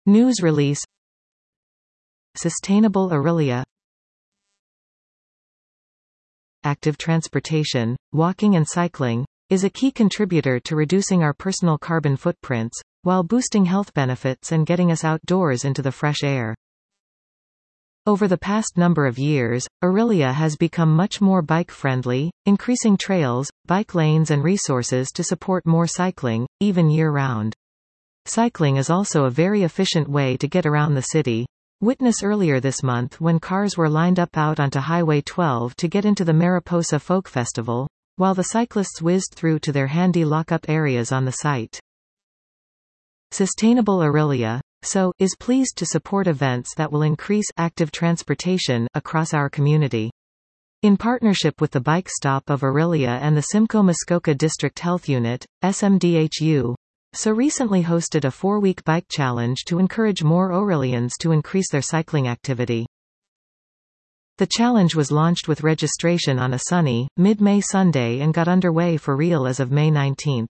News release. Sustainable Aurelia. Active transportation, walking and cycling, is a key contributor to reducing our personal carbon footprints, while boosting health benefits and getting us outdoors into the fresh air. Over the past number of years, Aurelia has become much more bike-friendly, increasing trails, bike lanes and resources to support more cycling, even year-round. Cycling is also a very efficient way to get around the city. Witness earlier this month when cars were lined up out onto Highway 12 to get into the Mariposa Folk Festival, while the cyclists whizzed through to their handy lock-up areas on the site. Sustainable Aurelia, is pleased to support events that will increase active transportation across our community. In partnership with the Bike Stop of Aurelia and the Simcoe Muskoka District Health Unit, SMDHU, recently hosted a 4-week bike challenge to encourage more Aurelians to increase their cycling activity. The challenge was launched with registration on a sunny, mid-May Sunday and got underway for real as of May 19.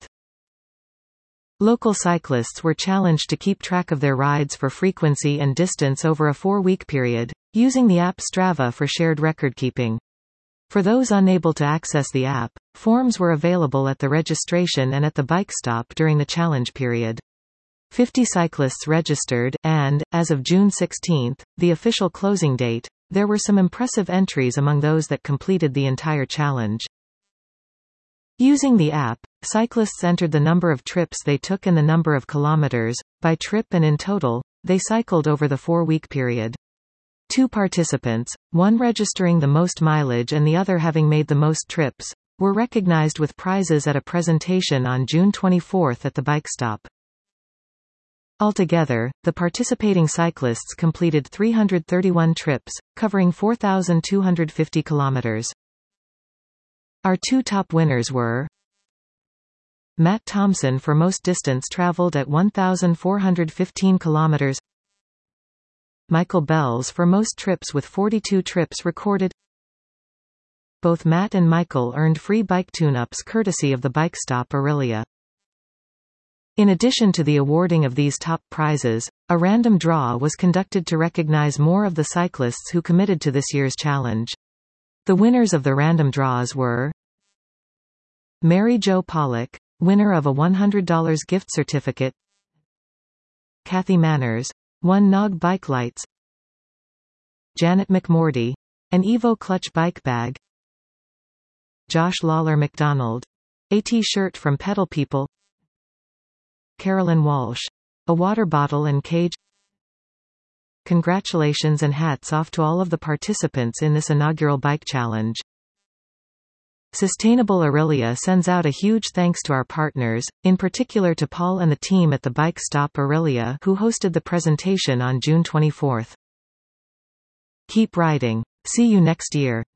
Local cyclists were challenged to keep track of their rides for frequency and distance over a 4-week period, using the app Strava for shared record-keeping. For those unable to access the app, forms were available at the registration and at the bike stop during the challenge period. 50 cyclists registered, and, as of June 16, the official closing date, there were some impressive entries among those that completed the entire challenge. Using the app, cyclists entered the number of trips they took and the number of kilometers, by trip and in total, they cycled over the 4-week period. 2 participants, one registering the most mileage and the other having made the most trips, were recognized with prizes at a presentation on June 24 at the bike stop. Altogether, the participating cyclists completed 331 trips, covering 4,250 kilometers. Our 2 top winners were Matt Thompson for most distance traveled at 1,415 kilometers, Michael Bells for most trips with 42 trips recorded. Both Matt and Michael earned free bike tune-ups courtesy of the Bike Stop Aurelia. In addition to the awarding of these top prizes, a random draw was conducted to recognize more of the cyclists who committed to this year's challenge. The winners of the random draws were Mary Jo Pollock, winner of a $100 gift certificate, Kathy Manners, 1 Nog bike lights, Janet McMorty, an Evo clutch bike bag, Josh Lawler McDonald, a t-shirt from Pedal People, Carolyn Walsh, a water bottle and cage. Congratulations and hats off to all of the participants in this inaugural bike challenge. Sustainable Aurelia sends out a huge thanks to our partners, in particular to Paul and the team at the Bike Stop Aurelia who hosted the presentation on June 24. Keep riding. See you next year.